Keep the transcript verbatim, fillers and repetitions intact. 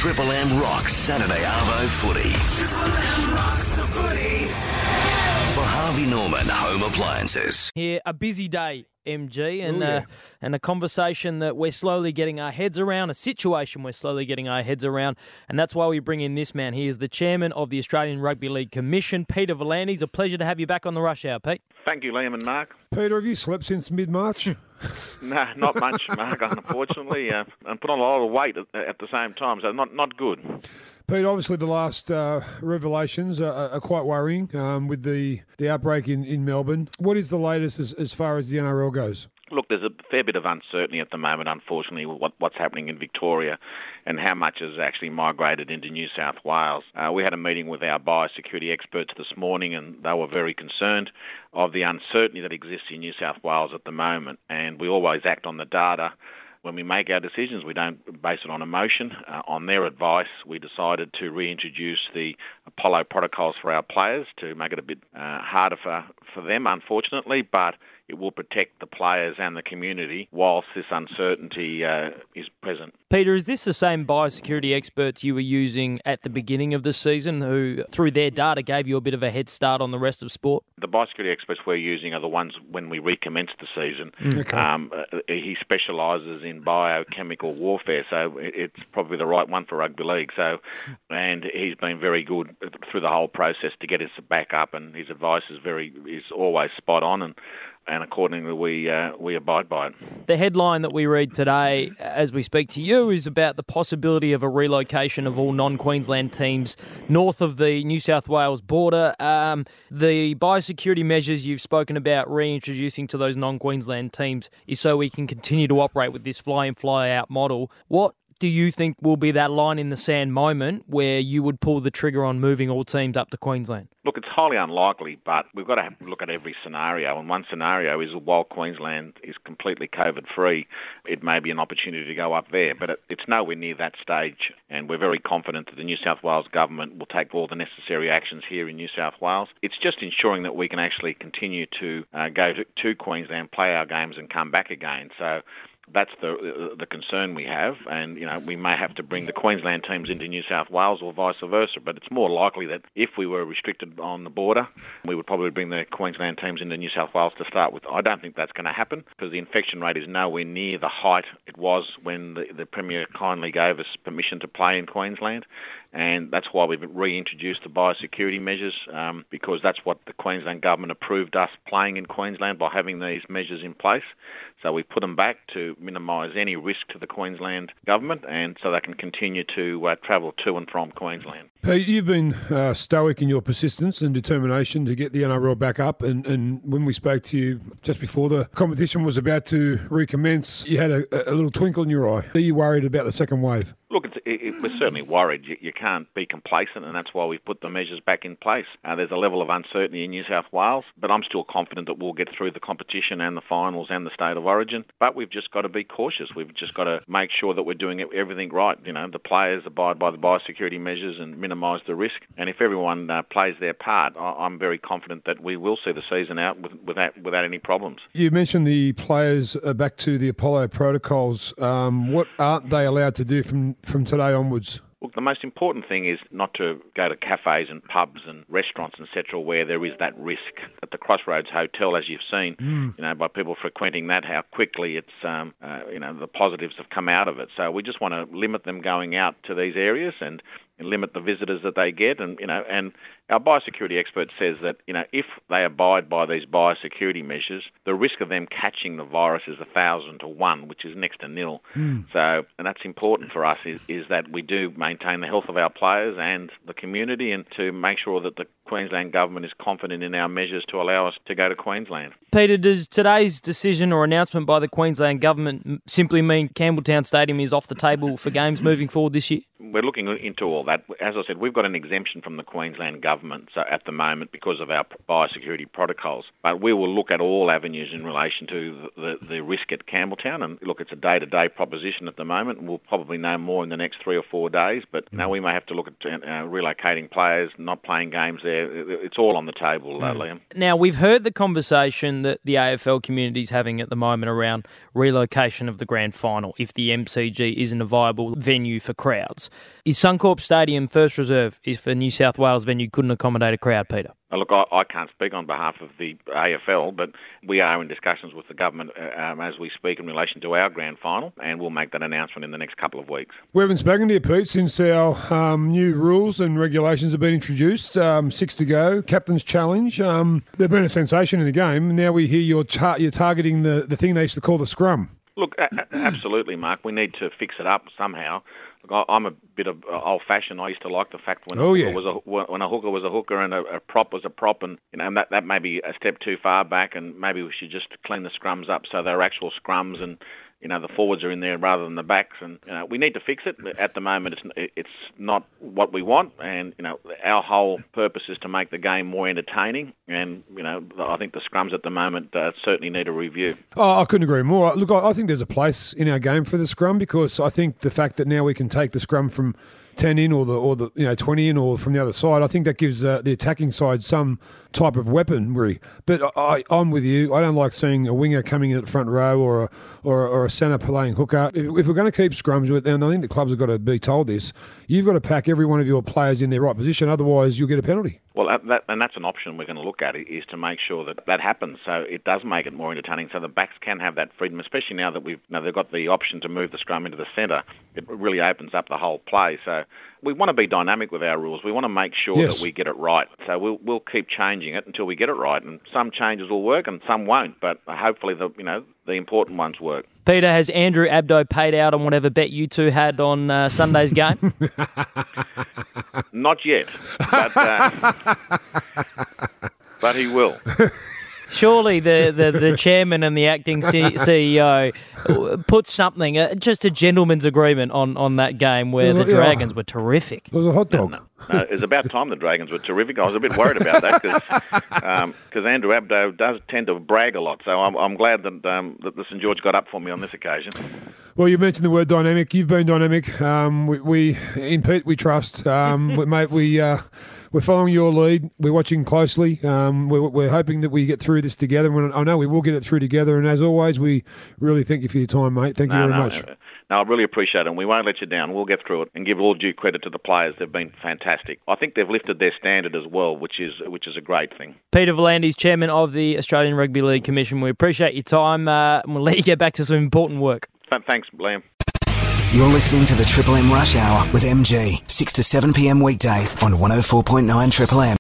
Triple M rocks Saturday Arvo footy. Triple M rocks the footy. For Harvey Norman Home Appliances. Here, a busy day, M G, and Ooh, yeah. uh, and a conversation that we're slowly getting our heads around, a situation we're slowly getting our heads around, and that's why we bring in this man. He is the chairman of the Australian Rugby League Commission, Peter V'landys. A pleasure to have you back on the Rush Hour, Pete. Thank you, Liam and Mark. Peter, have you slept since mid-March? No, not much, Mark, unfortunately. Uh, and put on a lot of weight at, at the same time, so not, not good. Pete, obviously the last uh, revelations are, are quite worrying um, with the, the outbreak in, in Melbourne. What is the latest as, as far as the N R L goes? Look, there's a fair bit of uncertainty at the moment, unfortunately, with what, what's happening in Victoria and how much has actually migrated into New South Wales. Uh, we had a meeting with our biosecurity experts this morning, and they were very concerned of the uncertainty that exists in New South Wales at the moment. And we always act on the data. When we make our decisions, we don't base it on emotion. Uh, on their advice, we decided to reintroduce the Apollo protocols for our players to make it a bit uh, harder for, for them, unfortunately, but it will protect the players and the community whilst this uncertainty uh, is present. Peter, is this the same biosecurity experts you were using at the beginning of the season who, through their data, gave you a bit of a head start on the rest of sport? The biosecurity experts we're using are the ones when we recommence the season. Okay. Um, uh, he specialises in biochemical warfare, so it's probably the right one for rugby league. So, and he's been very good through the whole process to get us back up, and his advice is very is always spot on, and and accordingly we uh, we abide by it. The headline that we read today, as we speak to you, is about the possibility of a relocation of all non-Queensland teams north of the New South Wales border. Um, the biosecurity measures you've spoken about reintroducing to those non-Queensland teams is so we can continue to operate with this fly-in, fly-out model. What do you think will be that line in the sand moment where you would pull the trigger on moving all teams up to Queensland? Look, it's highly unlikely, but we've got to have, look at every scenario. And one scenario is while Queensland is completely COVID-free, it may be an opportunity to go up there. But it, it's nowhere near that stage. And we're very confident that the New South Wales government will take all the necessary actions here in New South Wales. It's just ensuring that we can actually continue to uh, go to, to Queensland, play our games and come back again. So that's the the concern we have, and you know we may have to bring the Queensland teams into New South Wales or vice versa. But it's more likely that if we were restricted on the border, we would probably bring the Queensland teams into New South Wales to start with. I don't think that's going to happen because the infection rate is nowhere near the height it was when the, the Premier kindly gave us permission to play in Queensland. And that's why we've reintroduced the biosecurity measures, um, because that's what the Queensland government approved us playing in Queensland by having these measures in place. So we put them back to minimise any risk to the Queensland government and so they can continue to uh, travel to and from Queensland. Pete, you've been uh, stoic in your persistence and determination to get the N R L back up. And, and when we spoke to you just before the competition was about to recommence, you had a, a little twinkle in your eye. Are you worried about the second wave? Look, it's, it, it, we're certainly worried. You, you can't be complacent, and that's why we've put the measures back in place. Uh, there's a level of uncertainty in New South Wales, but I'm still confident that we'll get through the competition and the finals and the State of Origin. But we've just got to be cautious. We've just got to make sure that we're doing everything right. You know, the players abide by the biosecurity measures and minimise the risk. And if everyone uh, plays their part, I, I'm very confident that we will see the season out with, without without any problems. You mentioned the players are back to the Apollo protocols. Um, what aren't they allowed to do from from today onwards? Look, the most important thing is not to go to cafes and pubs and restaurants, et cetera, where there is that risk. At the Crossroads Hotel, as you've seen, mm. you know, by people frequenting that, how quickly it's, um, uh, you know, the positives have come out of it. So we just want to limit them going out to these areas and and limit the visitors that they get. And, you know, and our biosecurity expert says that, you know, if they abide by these biosecurity measures, the risk of them catching the virus is a thousand to one, which is next to nil. Mm. So, and that's important for us is, is that we do maintain the health of our players and the community and to make sure that the Queensland government is confident in our measures to allow us to go to Queensland. Peter, does today's decision or announcement by the Queensland government simply mean Campbelltown Stadium is off the table for games moving forward this year? We're looking into all that. As I said, we've got an exemption from the Queensland government so at the moment because of our biosecurity protocols. But we will look at all avenues in relation to the, the, the risk at Campbelltown. And look, it's a day-to-day proposition at the moment. We'll probably know more in the next three or four days. But you know, we may have to look at uh, relocating players, not playing games there there. It's all on the table, uh, Liam. Now, we've heard the conversation that the A F L community is having at the moment around relocation of the grand final if the M C G isn't a viable venue for crowds. Is Suncorp Stadium first reserve if a New South Wales venue couldn't accommodate a crowd, Peter? Look, I, I can't speak on behalf of the A F L, but we are in discussions with the government um, as we speak in relation to our grand final, and we'll make that announcement in the next couple of weeks. We haven't spoken to you, Pete, since our um, new rules and regulations have been introduced. Um, six to go, Captain's Challenge. Um, they've been a sensation in the game. Now we hear you're, tar- you're targeting the, the thing they used to call the scrum. Look, a- absolutely, Mark. We need to fix it up somehow. Look, I'm a bit of old-fashioned. I used to like the fact when oh, a yeah. hooker was a when a hooker was a hooker and a, a prop was a prop, and you know that that may be a step too far back, and maybe we should just clean the scrums up so they're actual scrums and. You know, the forwards are in there rather than the backs, and you know, we need to fix it. At the moment, it's it's not what we want, and you know, our whole purpose is to make the game more entertaining. And you know, I think the scrums at the moment uh, certainly need a review. Oh, I couldn't agree more. Look, I think there's a place in our game for the scrum because I think the fact that now we can take the scrum from ten in or the or the you know twenty in or from the other side, I think that gives uh, the attacking side some type of weaponry. But I, I'm with you. I don't like seeing a winger coming in at the front row or a, or, or a centre playing hooker. If, if we're going to keep scrums with, and I think the clubs have got to be told this, you've got to pack every one of your players in their right position. Otherwise, you'll get a penalty. Well, that, and that's an option we're going to look at, is to make sure that that happens. So it does make it more entertaining. So the backs can have that freedom, especially now that we've you know, they've got the option to move the scrum into the centre. It really opens up the whole play. So we want to be dynamic with our rules. We want to make sure yes. that we get it right. So we'll we'll keep changing it until we get it right. And some changes will work and some won't. But hopefully the you know the important ones work. Peter, has Andrew Abdo paid out on whatever bet you two had on uh, Sunday's game? Not yet, but, uh, but he will. Surely the, the, the chairman and the acting C- CEO put something, uh, just a gentleman's agreement on, on that game where the Dragons were terrific. It was a hot dog. No, no, it was about time the Dragons were terrific. I was a bit worried about that because um, Andrew Abdo does tend to brag a lot. So I'm, I'm glad that, um, that the St George got up for me on this occasion. Well, you mentioned the word dynamic. You've been dynamic. Um, we, we in Pete, we trust. Um, we, mate, we... Uh, We're following your lead. We're watching closely. Um, we're, we're hoping that we get through this together. And I know we will get it through together. And as always, we really thank you for your time, mate. Thank you no, very no, much. No, no, I really appreciate it. And we won't let you down. We'll get through it and give all due credit to the players. They've been fantastic. I think they've lifted their standard as well, which is which is a great thing. Peter V'landys, Chairman of the Australian Rugby League Commission. We appreciate your time. Uh, and we'll let you get back to some important work. Thanks, Liam. You're listening to the Triple M Rush Hour with M G, six to seven p.m. weekdays on one oh four point nine Triple M.